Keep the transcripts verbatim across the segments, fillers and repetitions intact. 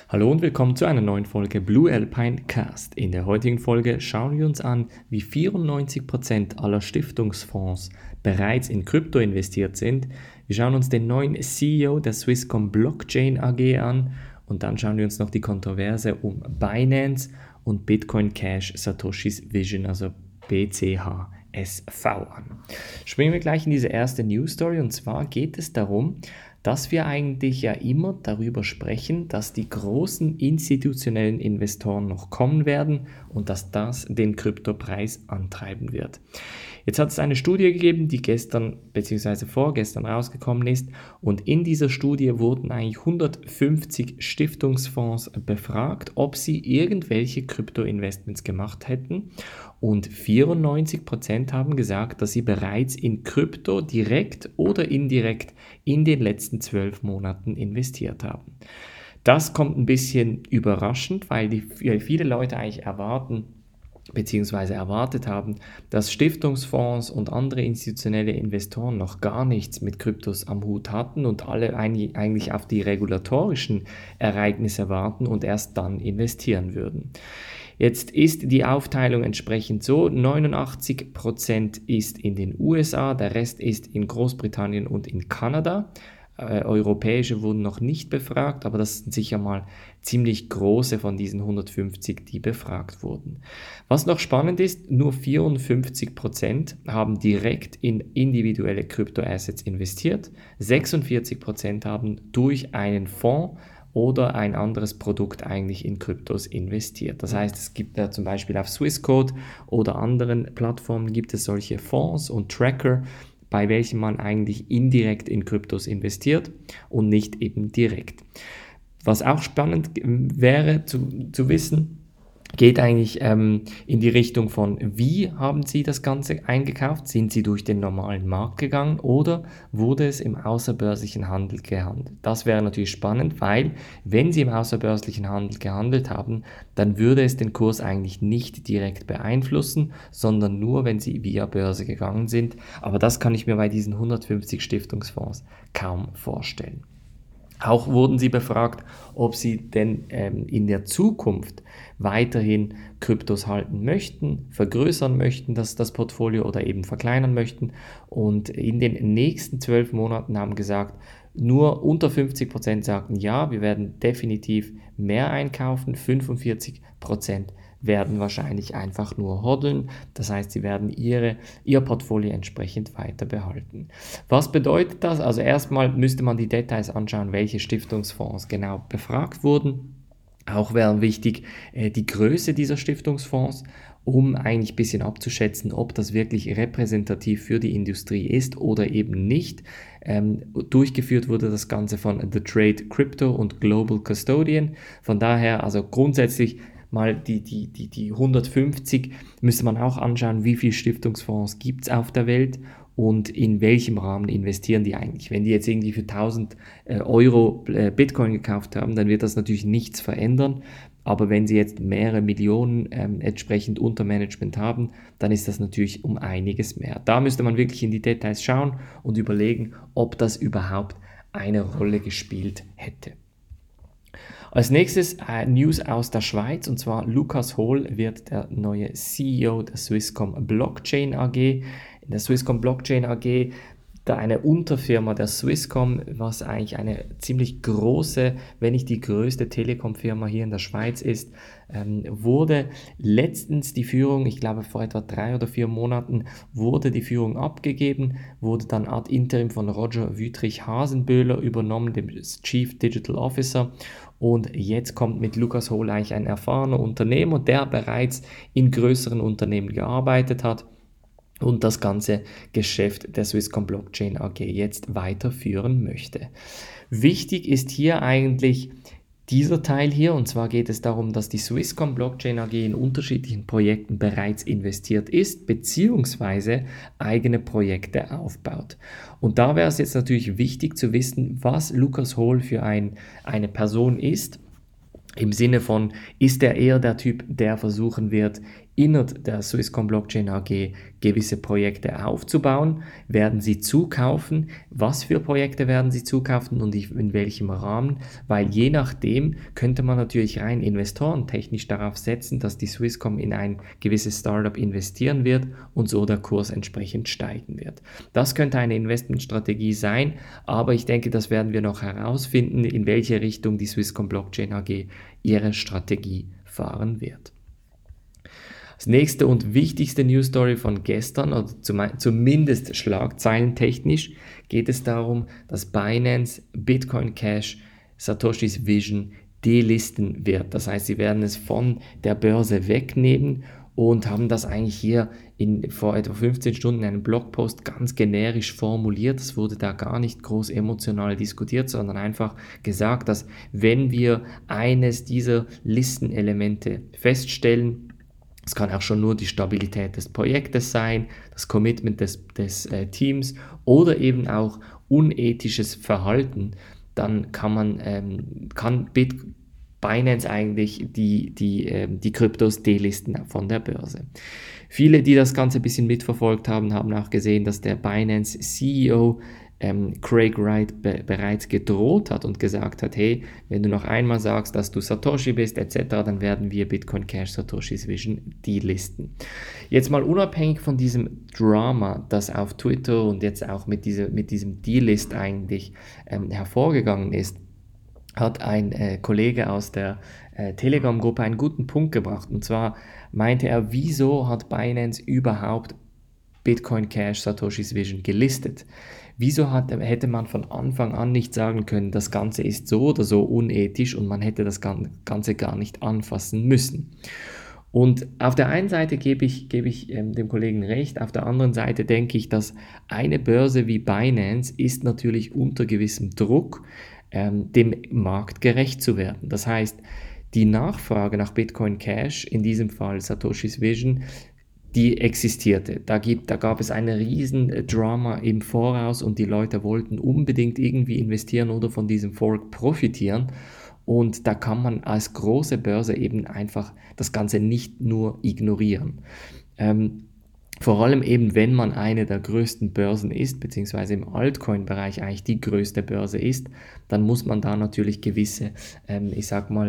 Hallo und willkommen zu einer neuen Folge Blue Alpine Cast. In der heutigen Folge schauen wir uns an, wie vierundneunzig Prozent aller Stiftungsfonds bereits in Krypto investiert sind. Wir schauen uns den neuen C E O der Swisscom Blockchain A G an und dann schauen wir uns noch die Kontroverse um Binance und Bitcoin Cash Satoshis Vision, also B C H S V an. Springen wir gleich in diese erste News Story, und zwar geht es darum, dass wir eigentlich ja immer darüber sprechen, dass die großen institutionellen Investoren noch kommen werden und dass das den Kryptopreis antreiben wird. Jetzt hat es eine Studie gegeben, die gestern bzw. vorgestern rausgekommen ist, und in dieser Studie wurden eigentlich hundertfünfzig Stiftungsfonds befragt, ob sie irgendwelche Krypto-Investments gemacht hätten, und vierundneunzig Prozent haben gesagt, dass sie bereits in Krypto direkt oder indirekt in den letzten zwölf Monaten investiert haben. Das kommt ein bisschen überraschend, weil die, viele Leute eigentlich erwarten, beziehungsweise erwartet haben, dass Stiftungsfonds und andere institutionelle Investoren noch gar nichts mit Kryptos am Hut hatten und alle eigentlich auf die regulatorischen Ereignisse warten und erst dann investieren würden. Jetzt ist die Aufteilung entsprechend so: neunundachtzig Prozent ist in den U S A, der Rest ist in Großbritannien und in Kanada. Äh, europäische wurden noch nicht befragt, aber das sind sicher mal ziemlich große von diesen hundertfünfzig, die befragt wurden. Was noch spannend ist, nur vierundfünfzig Prozent haben direkt in individuelle Kryptoassets investiert, sechsundvierzig Prozent haben durch einen Fonds oder ein anderes Produkt eigentlich in Kryptos investiert. Das heißt, es gibt ja zum Beispiel auf Swissquote oder anderen Plattformen gibt es solche Fonds und Tracker, bei welchen man eigentlich indirekt in Kryptos investiert und nicht eben direkt. Was auch spannend wäre zu, zu wissen, geht eigentlich ähm, in die Richtung von, wie haben Sie das Ganze eingekauft? Sind Sie durch den normalen Markt gegangen oder wurde es im außerbörslichen Handel gehandelt? Das wäre natürlich spannend, weil wenn Sie im außerbörslichen Handel gehandelt haben, dann würde es den Kurs eigentlich nicht direkt beeinflussen, sondern nur, wenn Sie via Börse gegangen sind. Aber das kann ich mir bei diesen hundertfünfzig Stiftungsfonds kaum vorstellen. Auch wurden sie befragt, ob sie denn ähm, in der Zukunft weiterhin Kryptos halten möchten, vergrößern möchten, das, das Portfolio, oder eben verkleinern möchten. Und in den nächsten zwölf Monaten haben gesagt, nur unter fünfzig Prozent sagten ja, wir werden definitiv mehr einkaufen, fünfundvierzig Prozent werden wahrscheinlich einfach nur hoddeln. Das heißt, sie werden ihre, ihr Portfolio entsprechend weiter behalten. Was bedeutet das? Also erstmal müsste man die Details anschauen, welche Stiftungsfonds genau befragt wurden. Auch wäre wichtig die Größe dieser Stiftungsfonds, um eigentlich ein bisschen abzuschätzen, ob das wirklich repräsentativ für die Industrie ist oder eben nicht. Ähm, durchgeführt wurde das Ganze von The Trade Crypto und Global Custodian. Von daher, also grundsätzlich mal die, die, die, die hundertfünfzig müsste man auch anschauen, wie viele Stiftungsfonds gibt es auf der Welt und in welchem Rahmen investieren die eigentlich. Wenn die jetzt irgendwie für tausend Euro Bitcoin gekauft haben, dann wird das natürlich nichts verändern. Aber wenn sie jetzt mehrere Millionen ähm, entsprechend unter Management haben, dann ist das natürlich um einiges mehr. Da müsste man wirklich in die Details schauen und überlegen, ob das überhaupt eine Rolle gespielt hätte. Als nächstes äh, News aus der Schweiz, und zwar Lukas Hohl wird der neue C E O der Swisscom Blockchain A G. In der Swisscom Blockchain A G, da eine Unterfirma der Swisscom, was eigentlich eine ziemlich große, wenn nicht die größte Telekom-Firma hier in der Schweiz ist, ähm, wurde letztens die Führung, ich glaube vor etwa drei oder vier Monaten, wurde die Führung abgegeben, wurde dann ad interim von Roger Wüthrich-Hasenböhler übernommen, dem Chief Digital Officer. Und jetzt kommt mit Lukas Hohl eigentlich ein erfahrener Unternehmer, der bereits in größeren Unternehmen gearbeitet hat und das ganze Geschäft der Swisscom Blockchain A G jetzt weiterführen möchte. Wichtig ist hier eigentlich dieser Teil hier, und zwar geht es darum, dass die Swisscom Blockchain A G in unterschiedlichen Projekten bereits investiert ist, beziehungsweise eigene Projekte aufbaut. Und da wäre es jetzt natürlich wichtig zu wissen, was Lukas Hohl für ein, eine Person ist. Im Sinne von, ist er eher der Typ, der versuchen wird, innerhalb der Swisscom Blockchain A G gewisse Projekte aufzubauen. Werden sie zukaufen? Was für Projekte werden sie zukaufen und in welchem Rahmen? Weil je nachdem könnte man natürlich rein investorentechnisch darauf setzen, dass die Swisscom in ein gewisses Startup investieren wird und so der Kurs entsprechend steigen wird. Das könnte eine Investmentstrategie sein, aber ich denke, das werden wir noch herausfinden, in welche Richtung die Swisscom Blockchain A G ihre Strategie fahren wird. Das nächste und wichtigste News Story von gestern, oder zumindest schlagzeilentechnisch, geht es darum, dass Binance Bitcoin Cash Satoshis Vision delisten wird. Das heißt, sie werden es von der Börse wegnehmen und haben das eigentlich hier in, vor etwa fünfzehn Stunden in einem Blogpost ganz generisch formuliert. Es wurde da gar nicht groß emotional diskutiert, sondern einfach gesagt, dass wenn wir eines dieser Listenelemente feststellen, es kann auch schon nur die Stabilität des Projektes sein, das Commitment des, des äh, Teams oder eben auch unethisches Verhalten, dann kann man ähm, kann Bit Binance eigentlich die, die, äh, die Kryptos delisten von der Börse. Viele, die das Ganze ein bisschen mitverfolgt haben, haben auch gesehen, dass der Binance C E O ähm, Craig Wright be- bereits gedroht hat und gesagt hat, hey, wenn du noch einmal sagst, dass du Satoshi bist et cetera, dann werden wir Bitcoin Cash Satoshis Vision delisten. Jetzt mal unabhängig von diesem Drama, das auf Twitter und jetzt auch mit, diese, mit diesem Delist eigentlich ähm, hervorgegangen ist, hat ein äh, Kollege aus der äh, Telegram-Gruppe einen guten Punkt gebracht. Und zwar meinte er, wieso hat Binance überhaupt Bitcoin Cash Satoshis Vision gelistet? Wieso hat, hätte man von Anfang an nicht sagen können, das Ganze ist so oder so unethisch und man hätte das Ganze gar nicht anfassen müssen? Und auf der einen Seite gebe ich, gebe ich ähm, dem Kollegen recht, auf der anderen Seite denke ich, dass eine Börse wie Binance ist natürlich unter gewissem Druck, ähm, dem Markt gerecht zu werden. Das heißt, die Nachfrage nach Bitcoin Cash, in diesem Fall Satoshis Vision, die existierte. Da, gibt, da gab es eine riesen Drama im Voraus und die Leute wollten unbedingt irgendwie investieren oder von diesem Fork profitieren. Und da kann man als große Börse eben einfach das Ganze nicht nur ignorieren. Ähm, vor allem eben, wenn man eine der größten Börsen ist, beziehungsweise im Altcoin-Bereich eigentlich die größte Börse ist, dann muss man da natürlich gewisse, ähm, ich sag mal,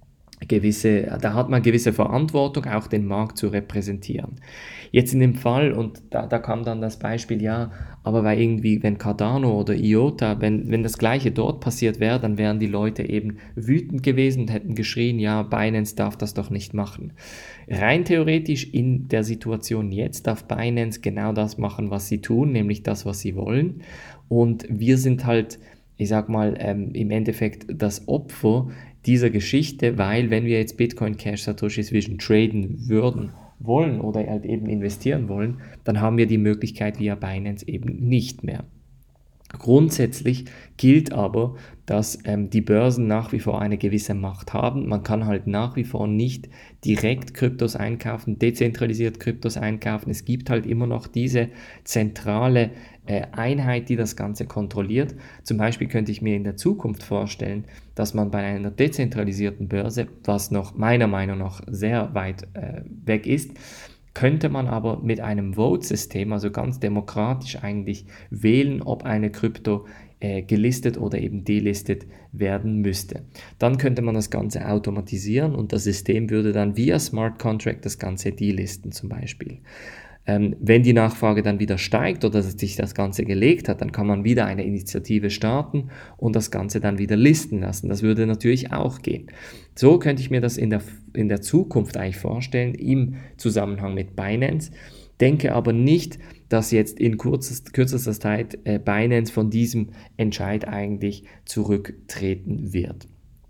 gewisse, da hat man gewisse Verantwortung, auch den Markt zu repräsentieren. Jetzt in dem Fall, und da, da kam dann das Beispiel, ja, aber weil irgendwie, wenn Cardano oder I O T A, wenn, wenn das Gleiche dort passiert wäre, dann wären die Leute eben wütend gewesen und hätten geschrien, ja, Binance darf das doch nicht machen. Rein theoretisch in der Situation jetzt darf Binance genau das machen, was sie tun, nämlich das, was sie wollen. Und wir sind halt, ich sag mal, ähm, im Endeffekt das Opfer dieser Geschichte, weil wenn wir jetzt Bitcoin Cash Satoshis Vision traden würden, wollen oder halt eben investieren wollen, dann haben wir die Möglichkeit via Binance eben nicht mehr. Grundsätzlich gilt aber, dass ähm, die Börsen nach wie vor eine gewisse Macht haben. Man kann halt nach wie vor nicht direkt Kryptos einkaufen, dezentralisiert Kryptos einkaufen. Es gibt halt immer noch diese zentrale äh, Einheit, die das Ganze kontrolliert. Zum Beispiel könnte ich mir in der Zukunft vorstellen, dass man bei einer dezentralisierten Börse, was noch meiner Meinung nach sehr weit äh, weg ist, könnte man aber mit einem Vote-System, also ganz demokratisch eigentlich, wählen, ob eine Krypto äh, gelistet oder eben delistet werden müsste. Dann könnte man das Ganze automatisieren und das System würde dann via Smart Contract das Ganze delisten zum Beispiel. Ähm, wenn die Nachfrage dann wieder steigt oder sich das Ganze gelegt hat, dann kann man wieder eine Initiative starten und das Ganze dann wieder listen lassen. Das würde natürlich auch gehen. So könnte ich mir das in der, in der Zukunft eigentlich vorstellen, im Zusammenhang mit Binance. Denke aber nicht, dass jetzt in kürzester, kürzester Zeit äh, Binance von diesem Entscheid eigentlich zurücktreten wird.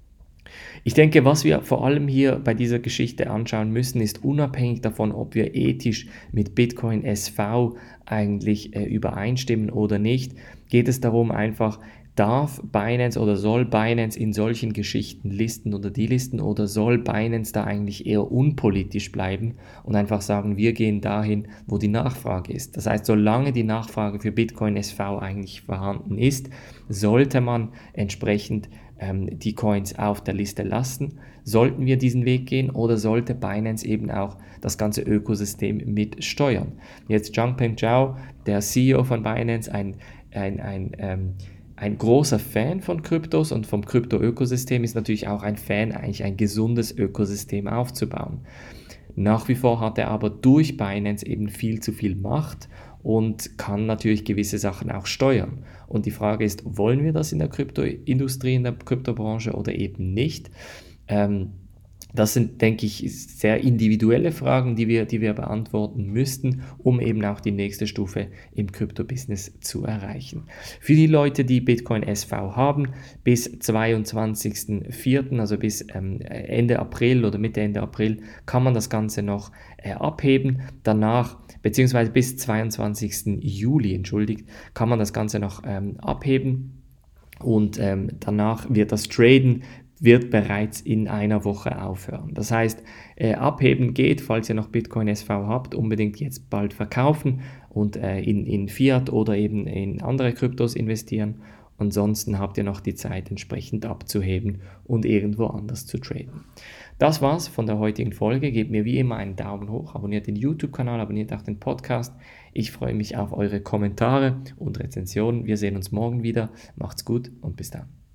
Ich denke, was wir vor allem hier bei dieser Geschichte anschauen müssen, ist unabhängig davon, ob wir ethisch mit Bitcoin S V eigentlich äh, übereinstimmen oder nicht, geht es darum einfach, darf Binance oder soll Binance in solchen Geschichten listen oder delisten oder soll Binance da eigentlich eher unpolitisch bleiben und einfach sagen, wir gehen dahin, wo die Nachfrage ist. Das heißt, solange die Nachfrage für Bitcoin S V eigentlich vorhanden ist, sollte man entsprechend ähm, die Coins auf der Liste lassen? Sollten wir diesen Weg gehen oder sollte Binance eben auch das ganze Ökosystem mit steuern? Jetzt Changpeng Zhao, der C E O von Binance, ein, ein, ein, ähm, ein großer Fan von Kryptos und vom Krypto-Ökosystem, ist natürlich auch ein Fan, eigentlich ein gesundes Ökosystem aufzubauen. Nach wie vor hat er aber durch Binance eben viel zu viel Macht und kann natürlich gewisse Sachen auch steuern. Und die Frage ist, wollen wir das in der Kryptoindustrie, in der Kryptobranche oder eben nicht? Ähm, Das sind, denke ich, sehr individuelle Fragen, die wir, die wir beantworten müssten, um eben auch die nächste Stufe im Krypto-Business zu erreichen. Für die Leute, die Bitcoin S V haben, bis zweiundzwanzigsten vierten, also bis ähm, Ende April oder Mitte Ende April, kann man das Ganze noch äh, abheben. Danach, beziehungsweise bis zweiundzwanzigsten Juli, entschuldigt, kann man das Ganze noch ähm, abheben. Und ähm, danach wird das Traden wird bereits in einer Woche aufhören. Das heißt, äh, abheben geht, falls ihr noch Bitcoin S V habt, unbedingt jetzt bald verkaufen und äh, in, in Fiat oder eben in andere Kryptos investieren. Ansonsten habt ihr noch die Zeit, entsprechend abzuheben und irgendwo anders zu traden. Das war's von der heutigen Folge. Gebt mir wie immer einen Daumen hoch, abonniert den YouTube-Kanal, abonniert auch den Podcast. Ich freue mich auf eure Kommentare und Rezensionen. Wir sehen uns morgen wieder. Macht's gut und bis dann.